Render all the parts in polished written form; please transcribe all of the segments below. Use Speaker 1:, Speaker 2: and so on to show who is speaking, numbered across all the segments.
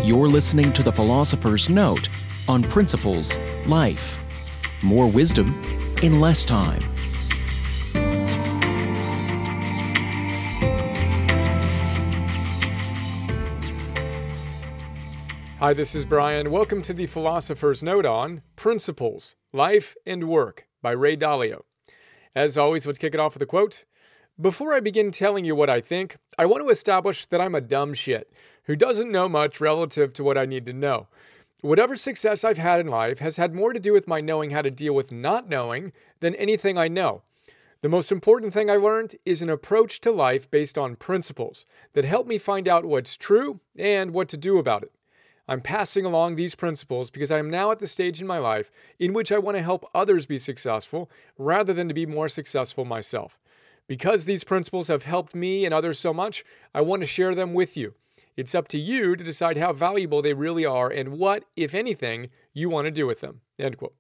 Speaker 1: You're listening to The Philosopher's Note on Principles, Life. More wisdom in less time.
Speaker 2: Hi, this is Brian. Welcome to The Philosopher's Note on Principles, Life, and Work by Ray Dalio. As always, let's kick it off with a quote. Before I begin telling you what I think, I want to establish that I'm a dumb shit who doesn't know much relative to what I need to know. Whatever success I've had in life has had more to do with my knowing how to deal with not knowing than anything I know. The most important thing I learned is an approach to life based on principles that help me find out what's true and what to do about it. I'm passing along these principles because I am now at the stage in my life in which I want to help others be successful rather than to be more successful myself. Because these principles have helped me and others so much, I want to share them with you. It's up to you to decide how valuable they really are and what, if anything, you want to do with them. End quote.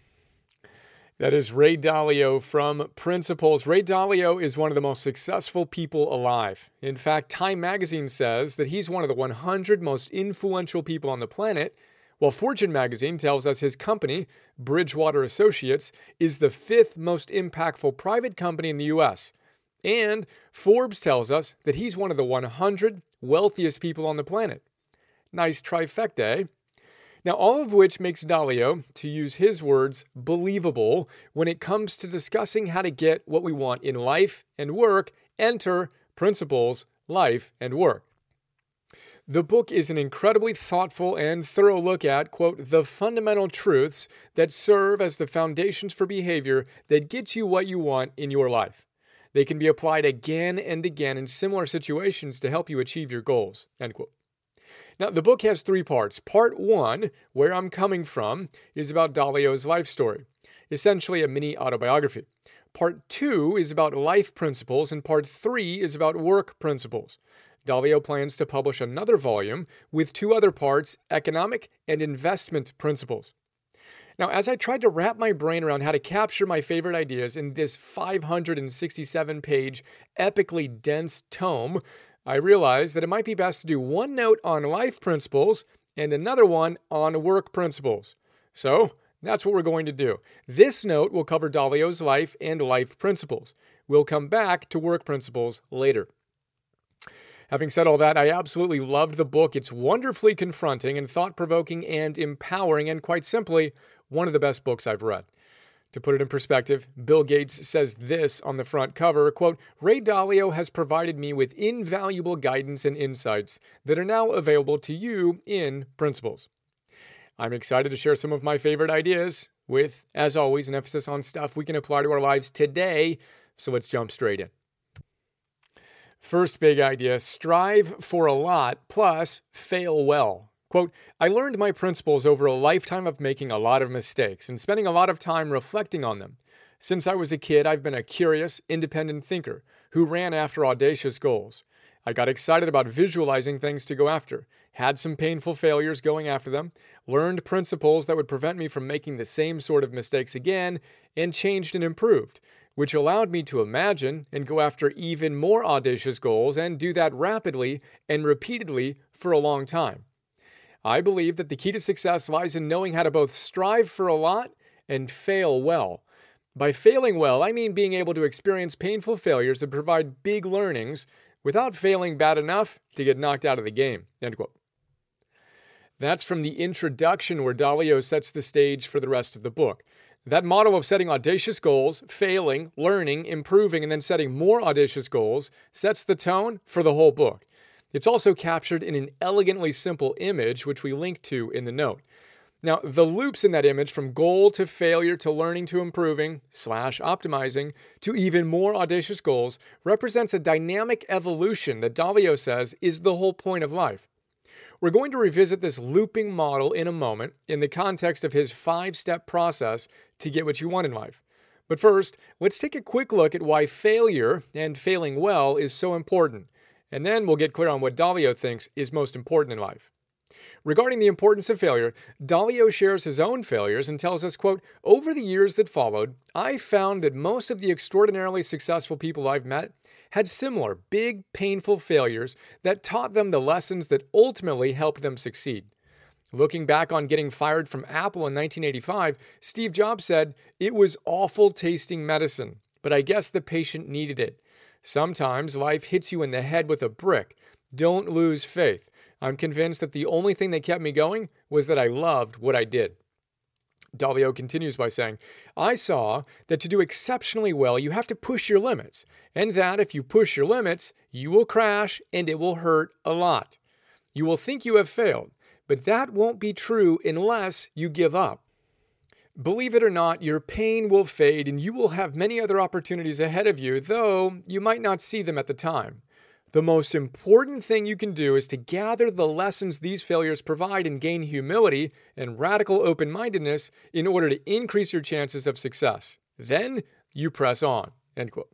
Speaker 2: That is Ray Dalio from Principles. Ray Dalio is one of the most successful people alive. In fact, Time magazine says that he's one of the 100 most influential people on the planet, while Fortune magazine tells us his company, Bridgewater Associates, is the 5th most impactful private company in the U.S., and Forbes tells us that he's one of the 100 wealthiest people on the planet. Nice trifecta, eh? Now, all of which makes Dalio, to use his words, believable when it comes to discussing how to get what we want in life and work. Enter Principles, Life, and Work. The book is an incredibly thoughtful and thorough look at, quote, the fundamental truths that serve as the foundations for behavior that gets you what you want in your life. They can be applied again and again in similar situations to help you achieve your goals, end quote. Now, the book has 3 parts. Part 1, Where I'm Coming From, is about Dalio's life story, essentially a mini autobiography. Part 2 is about life principles, and Part 3 is about work principles. Dalio plans to publish another volume with 2 other parts, economic and investment principles. Now, as I tried to wrap my brain around how to capture my favorite ideas in this 567-page, epically dense tome, I realized that it might be best to do one note on life principles and another one on work principles. So, that's what we're going to do. This note will cover Dalio's life and life principles. We'll come back to work principles later. Having said all that, I absolutely loved the book. It's wonderfully confronting and thought-provoking and empowering, and quite simply, one of the best books I've read. To put it in perspective, Bill Gates says this on the front cover, quote, Ray Dalio has provided me with invaluable guidance and insights that are now available to you in Principles. I'm excited to share some of my favorite ideas with, as always, an emphasis on stuff we can apply to our lives today. So let's jump straight in. First big idea, strive for a lot plus fail well. Quote, I learned my principles over a lifetime of making a lot of mistakes and spending a lot of time reflecting on them. Since I was a kid, I've been a curious, independent thinker who ran after audacious goals. I got excited about visualizing things to go after, had some painful failures going after them, learned principles that would prevent me from making the same sort of mistakes again, and changed and improved, which allowed me to imagine and go after even more audacious goals and do that rapidly and repeatedly for a long time. I believe that the key to success lies in knowing how to both strive for a lot and fail well. By failing well, I mean being able to experience painful failures that provide big learnings without failing bad enough to get knocked out of the game. End quote. That's from the introduction where Dalio sets the stage for the rest of the book. That model of setting audacious goals, failing, learning, improving, and then setting more audacious goals sets the tone for the whole book. It's also captured in an elegantly simple image, which we link to in the note. Now, the loops in that image from goal to failure to learning to improving / optimizing to even more audacious goals represents a dynamic evolution that Dalio says is the whole point of life. We're going to revisit this looping model in a moment in the context of his 5-step process to get what you want in life. But first, let's take a quick look at why failure and failing well is so important. And then we'll get clear on what Dalio thinks is most important in life. Regarding the importance of failure, Dalio shares his own failures and tells us, quote, "Over the years that followed, I found that most of the extraordinarily successful people I've met had similar big, painful failures that taught them the lessons that ultimately helped them succeed." Looking back on getting fired from Apple in 1985, Steve Jobs said, "It was awful tasting medicine, but I guess the patient needed it. Sometimes life hits you in the head with a brick. Don't lose faith. I'm convinced that the only thing that kept me going was that I loved what I did." Dalio continues by saying, "I saw that to do exceptionally well, you have to push your limits, and that if you push your limits, you will crash and it will hurt a lot. You will think you have failed, but that won't be true unless you give up. Believe it or not, your pain will fade and you will have many other opportunities ahead of you, though you might not see them at the time. The most important thing you can do is to gather the lessons these failures provide and gain humility and radical open-mindedness in order to increase your chances of success. Then you press on." End quote.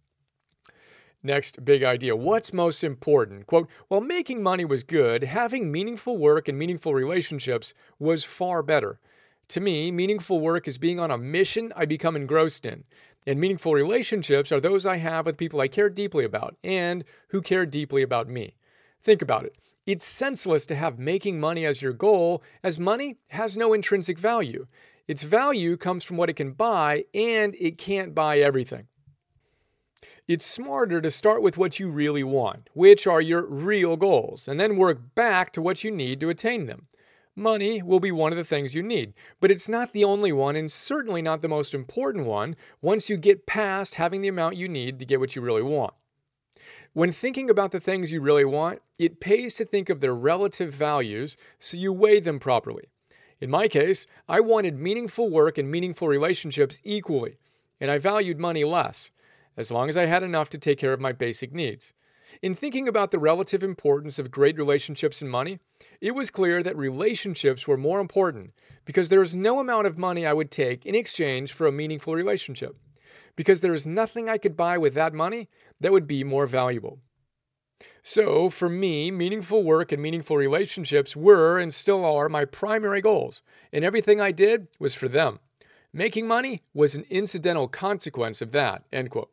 Speaker 2: Next big idea. What's most important? Quote, "While making money was good, having meaningful work and meaningful relationships was far better. To me, meaningful work is being on a mission I become engrossed in. And meaningful relationships are those I have with people I care deeply about and who care deeply about me." Think about it. It's senseless to have making money as your goal, as money has no intrinsic value. Its value comes from what it can buy, and it can't buy everything. It's smarter to start with what you really want, which are your real goals, and then work back to what you need to attain them. Money will be one of the things you need, but it's not the only one and certainly not the most important one once you get past having the amount you need to get what you really want. When thinking about the things you really want, it pays to think of their relative values so you weigh them properly. In my case, I wanted meaningful work and meaningful relationships equally, and I valued money less, as long as I had enough to take care of my basic needs. In thinking about the relative importance of great relationships and money, it was clear that relationships were more important because there is no amount of money I would take in exchange for a meaningful relationship, because there is nothing I could buy with that money that would be more valuable. So, for me, meaningful work and meaningful relationships were and still are my primary goals, and everything I did was for them. Making money was an incidental consequence of that." End quote.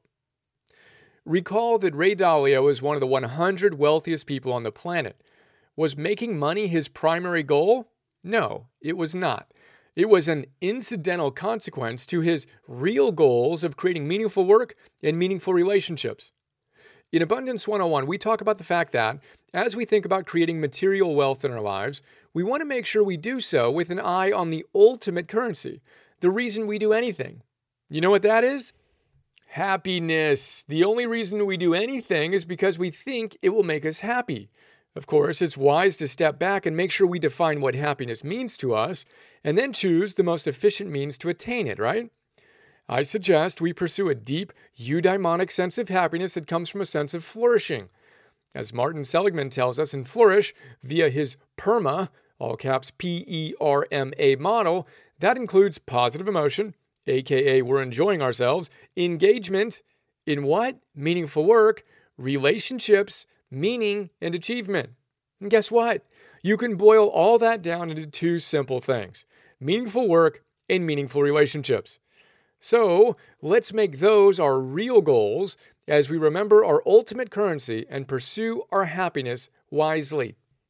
Speaker 2: Recall that Ray Dalio is one of the 100 wealthiest people on the planet. Was making money his primary goal? No, it was not. It was an incidental consequence to his real goals of creating meaningful work and meaningful relationships. In Abundance 101, we talk about the fact that, as we think about creating material wealth in our lives, we want to make sure we do so with an eye on the ultimate currency, the reason we do anything. You know what that is? Happiness. The only reason we do anything is because we think it will make us happy. Of course, it's wise to step back and make sure we define what happiness means to us, and then choose the most efficient means to attain it, right? I suggest we pursue a deep, eudaimonic sense of happiness that comes from a sense of flourishing. As Martin Seligman tells us in Flourish, via his PERMA, all caps PERMA model, that includes positive emotion, aka we're enjoying ourselves, engagement, in what? Meaningful work, relationships, meaning, and achievement. And guess what? You can boil all that down into two simple things: meaningful work and meaningful relationships. So let's make those our real goals as we remember our ultimate currency and pursue our happiness wisely.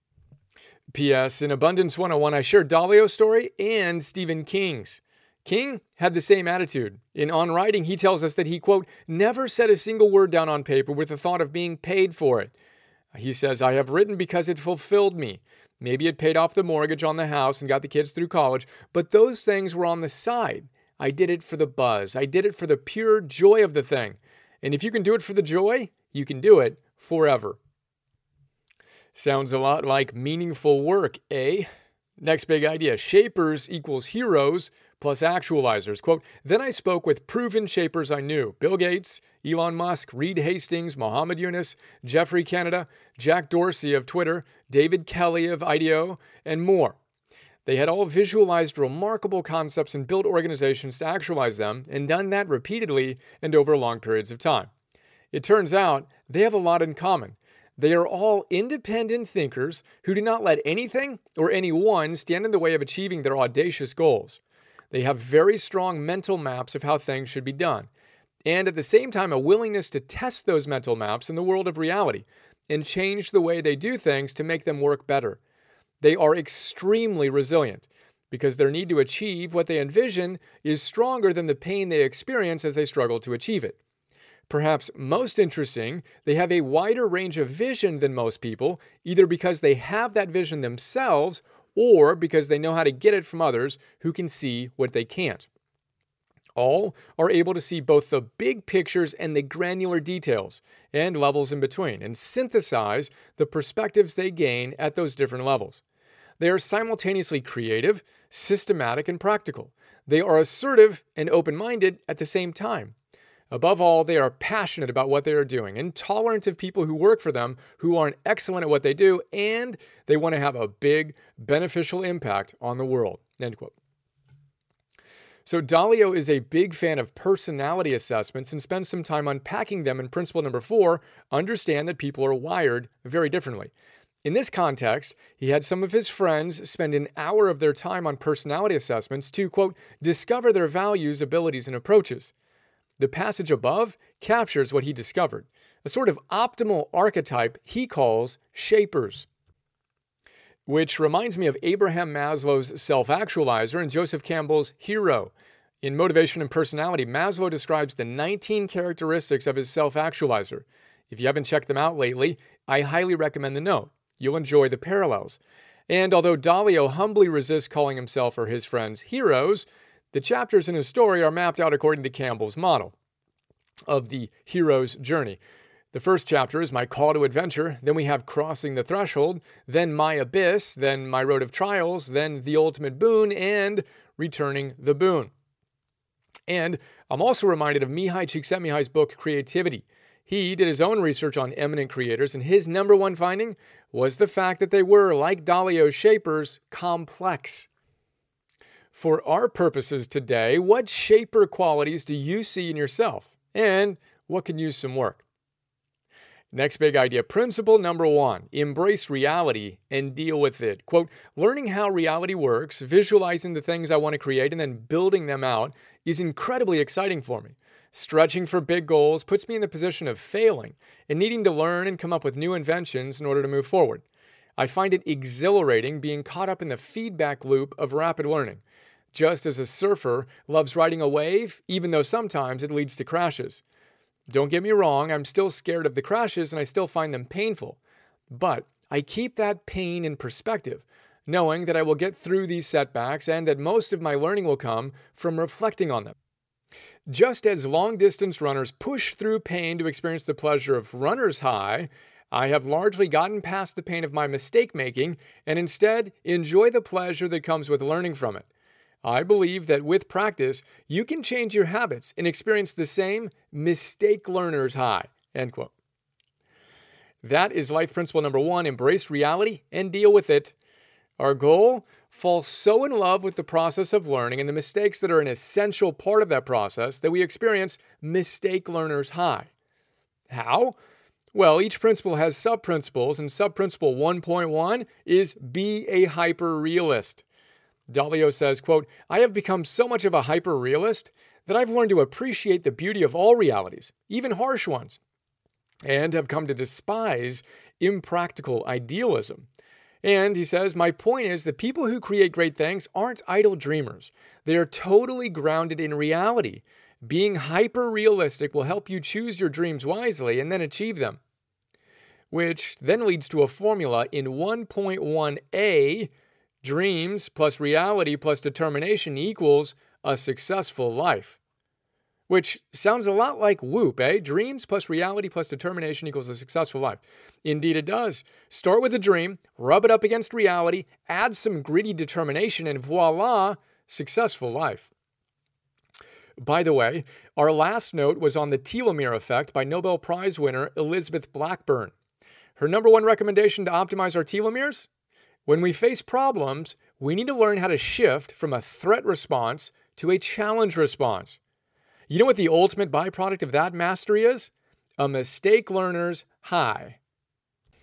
Speaker 2: P.S. In Abundance 101, I share Dalio's story and Stephen King's. King had the same attitude. In On Writing, he tells us that he, quote, "never set a single word down on paper with the thought of being paid for it." He says, "I have written because it fulfilled me. Maybe it paid off the mortgage on the house and got the kids through college, but those things were on the side. I did it for the buzz. I did it for the pure joy of the thing. And if you can do it for the joy, you can do it forever." Sounds a lot like meaningful work, eh? Next big idea: shapers equals heroes plus actualizers. Quote, "Then I spoke with proven shapers I knew: Bill Gates, Elon Musk, Reed Hastings, Mohammed Yunus, Jeffrey Canada, Jack Dorsey of Twitter, David Kelly of IDEO, and more. They had all visualized remarkable concepts and built organizations to actualize them, and done that repeatedly and over long periods of time. It turns out they have a lot in common. They are all independent thinkers who do not let anything or anyone stand in the way of achieving their audacious goals. They have very strong mental maps of how things should be done, and at the same time a willingness to test those mental maps in the world of reality and change the way they do things to make them work better. They are extremely resilient because their need to achieve what they envision is stronger than the pain they experience as they struggle to achieve it. Perhaps most interesting, they have a wider range of vision than most people, either because they have that vision themselves or because they know how to get it from others who can see what they can't. All are able to see both the big pictures and the granular details and levels in between, and synthesize the perspectives they gain at those different levels. They are simultaneously creative, systematic, and practical. They are assertive and open-minded at the same time. Above all, they are passionate about what they are doing and tolerant of people who work for them who aren't excellent at what they do, and they want to have a big, beneficial impact on the world. End quote. So Dalio is a big fan of personality assessments and spends some time unpacking them in principle number 4, understand that people are wired very differently. In this context, he had some of his friends spend an hour of their time on personality assessments to, quote, discover their values, abilities, and approaches. The passage above captures what he discovered, a sort of optimal archetype he calls shapers. Which reminds me of Abraham Maslow's self-actualizer and Joseph Campbell's hero. In Motivation and Personality, Maslow describes the 19 characteristics of his self-actualizer. If you haven't checked them out lately, I highly recommend the note. You'll enjoy the parallels. And although Dalio humbly resists calling himself or his friends heroes, the chapters in his story are mapped out according to Campbell's model of the hero's journey. The first chapter is my call to adventure, then we have crossing the threshold, then my abyss, then my road of trials, then the ultimate boon, and returning the boon. And I'm also reminded of Mihai Csikszentmihalyi's book, Creativity. He did his own research on eminent creators, and his number one finding was the fact that they were, like Dalio's shapers, complex. For our purposes today, what shaper qualities do you see in yourself? And what can use some work? Next big idea, principle number 1, embrace reality and deal with it. Quote, learning how reality works, visualizing the things I want to create, and then building them out is incredibly exciting for me. Stretching for big goals puts me in the position of failing and needing to learn and come up with new inventions in order to move forward. I find it exhilarating being caught up in the feedback loop of rapid learning. Just as a surfer loves riding a wave, even though sometimes it leads to crashes. Don't get me wrong, I'm still scared of the crashes and I still find them painful. But I keep that pain in perspective, knowing that I will get through these setbacks and that most of my learning will come from reflecting on them. Just as long-distance runners push through pain to experience the pleasure of runner's high, I have largely gotten past the pain of my mistake-making and instead enjoy the pleasure that comes with learning from it. I believe that with practice, you can change your habits and experience the same mistake learner's high. End quote. That is life principle number 1, embrace reality and deal with it. Our goal, fall so in love with the process of learning and the mistakes that are an essential part of that process that we experience mistake learner's high. How? Well, each principle has sub-principles, and sub-principle 1.1 is be a hyper-realist. Dalio says, quote, I have become so much of a hyper-realist that I've learned to appreciate the beauty of all realities, even harsh ones, and have come to despise impractical idealism. And he says, my point is that people who create great things aren't idle dreamers. They are totally grounded in reality. Being hyper-realistic will help you choose your dreams wisely and then achieve them. Which then leads to a formula in 1.1a, dreams plus reality plus determination equals a successful life. Which sounds a lot like Whoop, eh? Dreams plus reality plus determination equals a successful life. Indeed it does. Start with a dream, rub it up against reality, add some gritty determination, and voila, successful life. By the way, our last note was on the telomere effect by Nobel Prize winner Elizabeth Blackburn. Her number 1 recommendation to optimize our telomeres? When we face problems, we need to learn how to shift from a threat response to a challenge response. You know what the ultimate byproduct of that mastery is? A mistake learner's high.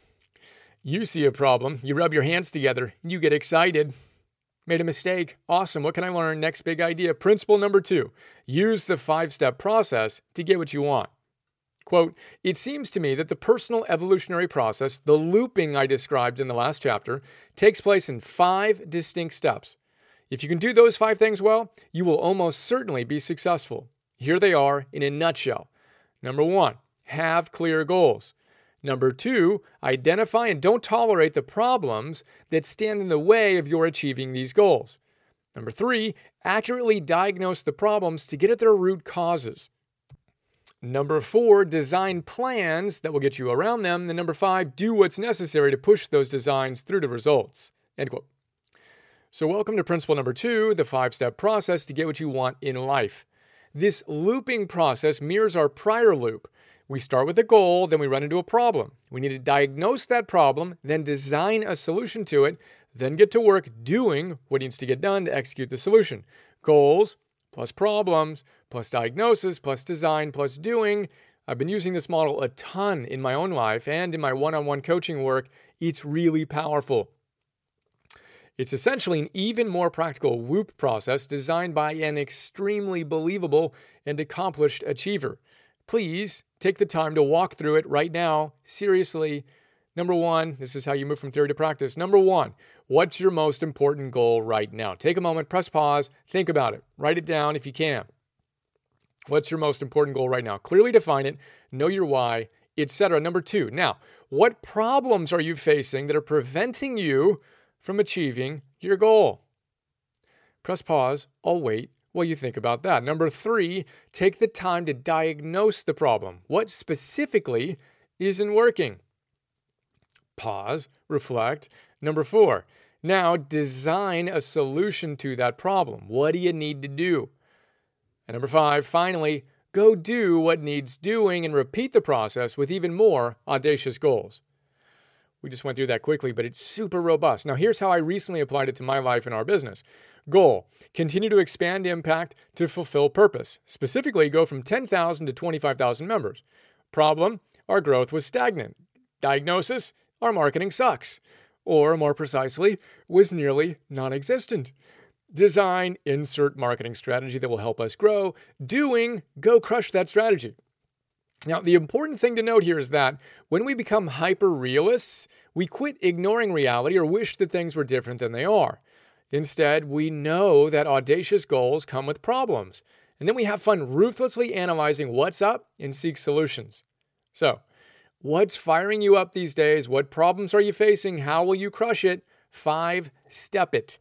Speaker 2: You see a problem, you rub your hands together, you get excited. Made a mistake. Awesome. What can I learn? Next big idea. Principle number 2. Use the 5-step process to get what you want. Quote, it seems to me that the personal evolutionary process, the looping I described in the last chapter, takes place in 5 distinct steps. If you can do those 5 things well, you will almost certainly be successful. Here they are in a nutshell. Number 1, have clear goals. Number 2, identify and don't tolerate the problems that stand in the way of your achieving these goals. Number 3, accurately diagnose the problems to get at their root causes. Number 4, design plans that will get you around them. And number 5, do what's necessary to push those designs through to results. End quote. So welcome to principle number 2, the 5-step process to get what you want in life. This looping process mirrors our prior loop. We start with a goal, then we run into a problem. We need to diagnose that problem, then design a solution to it, then get to work doing what needs to get done to execute the solution. Goals plus problems plus diagnosis plus design plus doing. I've been using this model a ton in my own life and in my one-on-one coaching work. It's really powerful. It's essentially an even more practical WHOOP process designed by an extremely believable and accomplished achiever. Please take the time to walk through it right now. Seriously. Number 1, this is how you move from theory to practice. Number 1, what's your most important goal right now? Take a moment, press pause, think about it. Write it down if you can. What's your most important goal right now? Clearly define it, know your why, etc. Number 2, now, what problems are you facing that are preventing you from achieving your goal? Press pause, I'll wait while you think about that. Number 3, take the time to diagnose the problem. What specifically isn't working? Pause, reflect. Number 4, now design a solution to that problem. What do you need to do? And number 5, finally, go do what needs doing and repeat the process with even more audacious goals. We just went through that quickly, but it's super robust. Now, here's how I recently applied it to my life and our business. Goal, continue to expand impact to fulfill purpose. Specifically, go from 10,000 to 25,000 members. Problem, our growth was stagnant. Diagnosis, our marketing sucks. Or more precisely, was nearly non-existent. Design, insert marketing strategy that will help us grow. Doing, go crush that strategy. Now, the important thing to note here is that when we become hyper-realists, we quit ignoring reality or wish that things were different than they are. Instead, we know that audacious goals come with problems, and then we have fun ruthlessly analyzing what's up and seek solutions. So, what's firing you up these days? What problems are you facing? How will you crush it? 5-step it.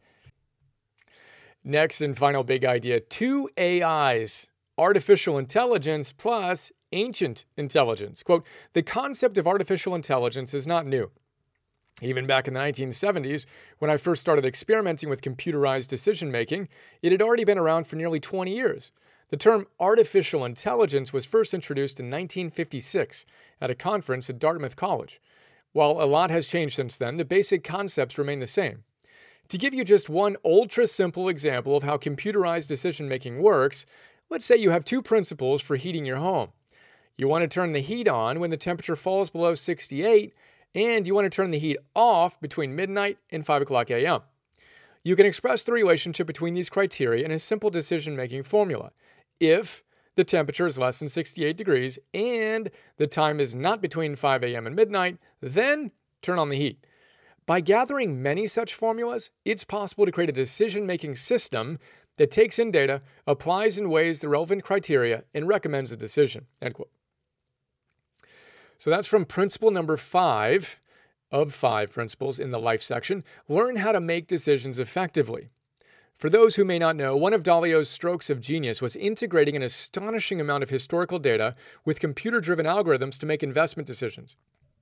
Speaker 2: Next and final big idea, 2 AIs, artificial intelligence plus ancient intelligence. Quote, the concept of artificial intelligence is not new. Even back in the 1970s, when I first started experimenting with computerized decision-making, it had already been around for nearly 20 years. The term artificial intelligence was first introduced in 1956 at a conference at Dartmouth College. While a lot has changed since then, the basic concepts remain the same. To give you just one ultra-simple example of how computerized decision-making works, let's say you have 2 principles for heating your home. You want to turn the heat on when the temperature falls below 68, and you want to turn the heat off between midnight and 5 o'clock a.m. You can express the relationship between these criteria in a simple decision-making formula. If the temperature is less than 68 degrees and the time is not between 5 a.m. and midnight, then turn on the heat. By gathering many such formulas, it's possible to create a decision-making system that takes in data, applies and weighs the relevant criteria, and recommends a decision. End quote. So that's from principle number 5 of 5 principles in the life section. Learn how to make decisions effectively. For those who may not know, one of Dalio's strokes of genius was integrating an astonishing amount of historical data with computer-driven algorithms to make investment decisions.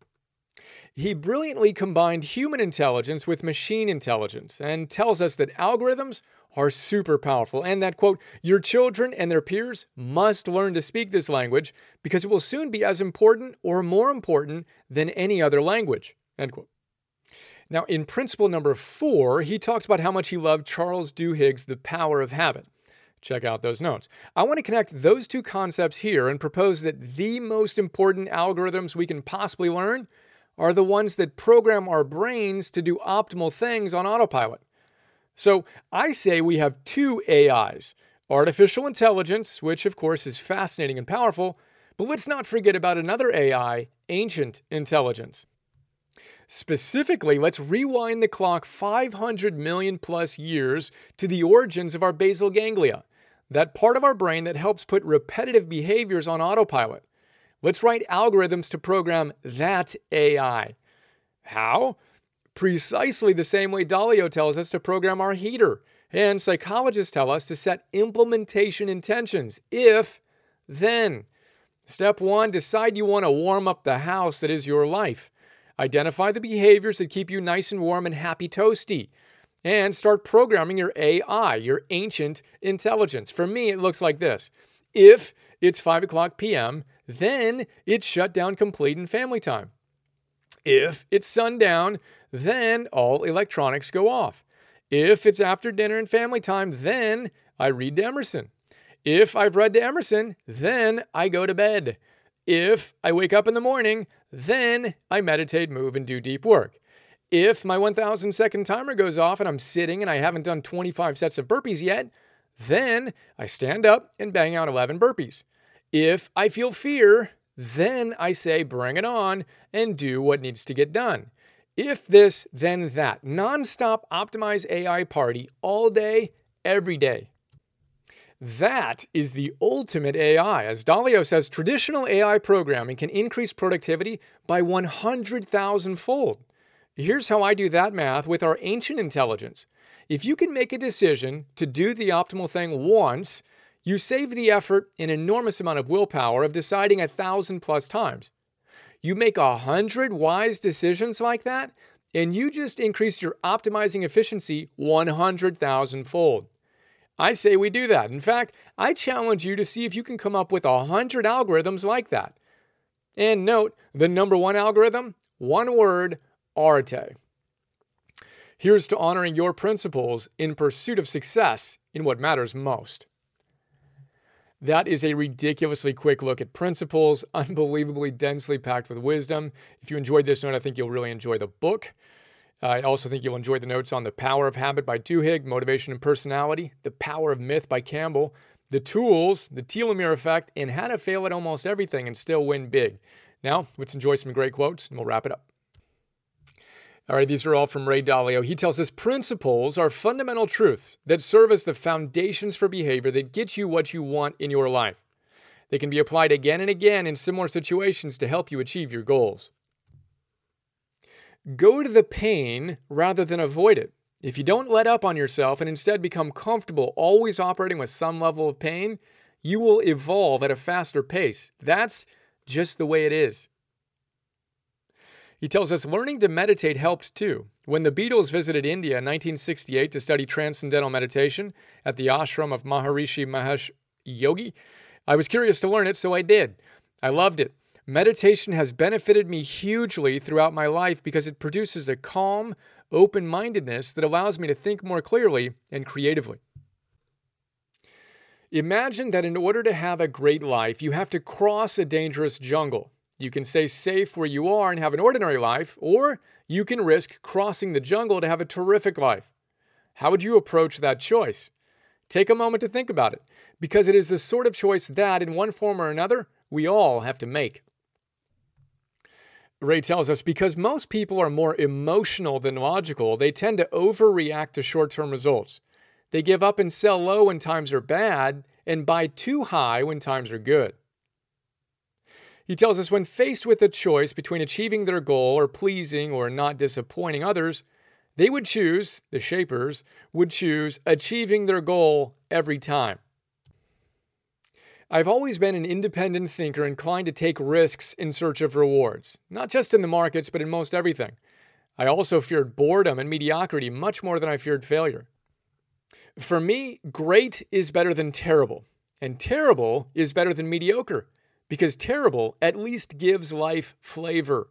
Speaker 2: He brilliantly combined human intelligence with machine intelligence and tells us that algorithms are super powerful and that, quote, your children and their peers must learn to speak this language because it will soon be as important or more important than any other language, end quote. Now, in principle number 4, he talks about how much he loved Charles Duhigg's The Power of Habit. Check out those notes. I want to connect those 2 concepts here and propose that the most important algorithms we can possibly learn are the ones that program our brains to do optimal things on autopilot. So I say we have two AIs, artificial intelligence, which of course is fascinating and powerful, but let's not forget about another AI, ancient intelligence. Specifically, let's rewind the clock 500 million plus years to the origins of our basal ganglia, that part of our brain that helps put repetitive behaviors on autopilot. Let's write algorithms to program that AI. How? Precisely the same way Dalio tells us to program our heater, and psychologists tell us to set implementation intentions, if, then. Step 1, decide you want to warm up the house that is your life. Identify the behaviors that keep you nice and warm and happy toasty. And start programming your AI, your ancient intelligence. For me, it looks like this. If it's 5 o'clock p.m., then it's shutdown complete and family time. If it's sundown, then all electronics go off. If it's after dinner and family time, then I read to Emerson. If I've read to Emerson, then I go to bed. If I wake up in the morning, then I meditate, move, and do deep work. If my 1,000 second timer goes off and I'm sitting and I haven't done 25 sets of burpees yet, then I stand up and bang out 11 burpees. If I feel fear, then I say bring it on and do what needs to get done. If this, then that. Non-stop optimize AI party all day, every day. That is the ultimate AI. As Dalio says, traditional AI programming can increase productivity by 100,000-fold. Here's how I do that math with our ancient intelligence. If you can make a decision to do the optimal thing once, you save the effort an enormous amount of willpower of deciding 1,000+ times. You make 100 wise decisions like that, and you just increase your optimizing efficiency 100,000-fold. I say we do that. In fact, I challenge you to see if you can come up with 100 algorithms like that. And note, the number one algorithm, one word, arte. Here's to honoring your principles in pursuit of success in what matters most. That is a ridiculously quick look at principles, unbelievably densely packed with wisdom. If you enjoyed this note, I think you'll really enjoy the book. I also think you'll enjoy the notes on The Power of Habit by Duhigg, Motivation and Personality, The Power of Myth by Campbell, The Tools, The Telomere Effect, and How to Fail at Almost Everything and Still Win Big. Now, let's enjoy some great quotes, and we'll wrap it up. All right, these are all from Ray Dalio. He tells us principles are fundamental truths that serve as the foundations for behavior that get you what you want in your life. They can be applied again and again in similar situations to help you achieve your goals. Go to the pain rather than avoid it. If you don't let up on yourself and instead become comfortable always operating with some level of pain, you will evolve at a faster pace. That's just the way it is. He tells us learning to meditate helped too. When the Beatles visited India in 1968 to study transcendental meditation at the ashram of Maharishi Mahesh Yogi, I was curious to learn it, so I did. I loved it. Meditation has benefited me hugely throughout my life because it produces a calm, open-mindedness that allows me to think more clearly and creatively. Imagine that in order to have a great life, you have to cross a dangerous jungle. You can stay safe where you are and have an ordinary life, or you can risk crossing the jungle to have a terrific life. How would you approach that choice? Take a moment to think about it, because it is the sort of choice that, in one form or another, we all have to make. Ray tells us because most people are more emotional than logical, they tend to overreact to short-term results. They give up and sell low when times are bad and buy too high when times are good. He tells us when faced with a choice between achieving their goal or pleasing or not disappointing others, they would choose, the shapers, would choose achieving their goal every time. I've always been an independent thinker inclined to take risks in search of rewards, not just in the markets, but in most everything. I also feared boredom and mediocrity much more than I feared failure. For me, great is better than terrible, and terrible is better than mediocre, because terrible at least gives life flavor.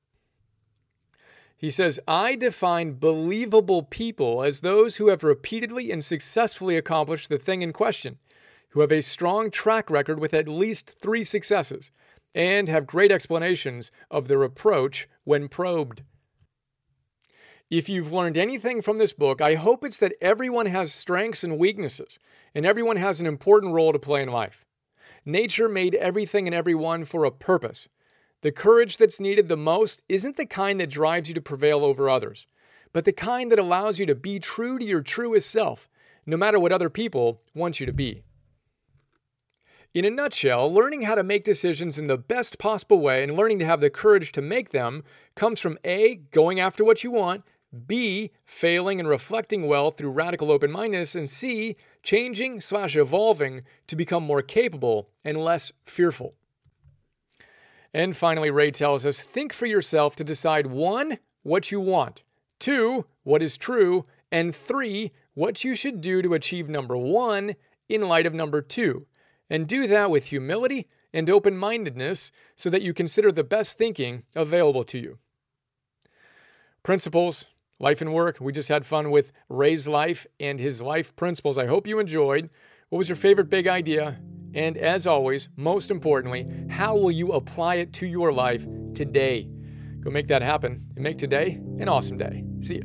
Speaker 2: He says, I define believable people as those who have repeatedly and successfully accomplished the thing in question, who have a strong track record with at least 3 successes, and have great explanations of their approach when probed. If you've learned anything from this book, I hope it's that everyone has strengths and weaknesses, and everyone has an important role to play in life. Nature made everything and everyone for a purpose. The courage that's needed the most isn't the kind that drives you to prevail over others, but the kind that allows you to be true to your truest self, no matter what other people want you to be. In a nutshell, learning how to make decisions in the best possible way and learning to have the courage to make them comes from A, going after what you want, B, failing and reflecting well through radical open-mindedness, and C, changing/evolving to become more capable and less fearful. And finally, Ray tells us, think for yourself to decide 1, what you want, 2, what is true, and 3, what you should do to achieve number 1 in light of number 2. And do that with humility and open-mindedness so that you consider the best thinking available to you. Principles, life and work. We just had fun with Ray's life and his life principles. I hope you enjoyed. What was your favorite big idea? And as always, most importantly, how will you apply it to your life today? Go make that happen and make today an awesome day. See ya.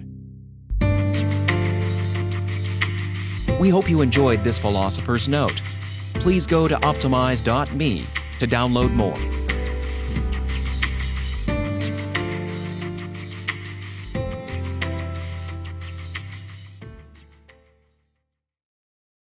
Speaker 1: We hope you enjoyed this Philosopher's Note. Please go to optimize.me to download more.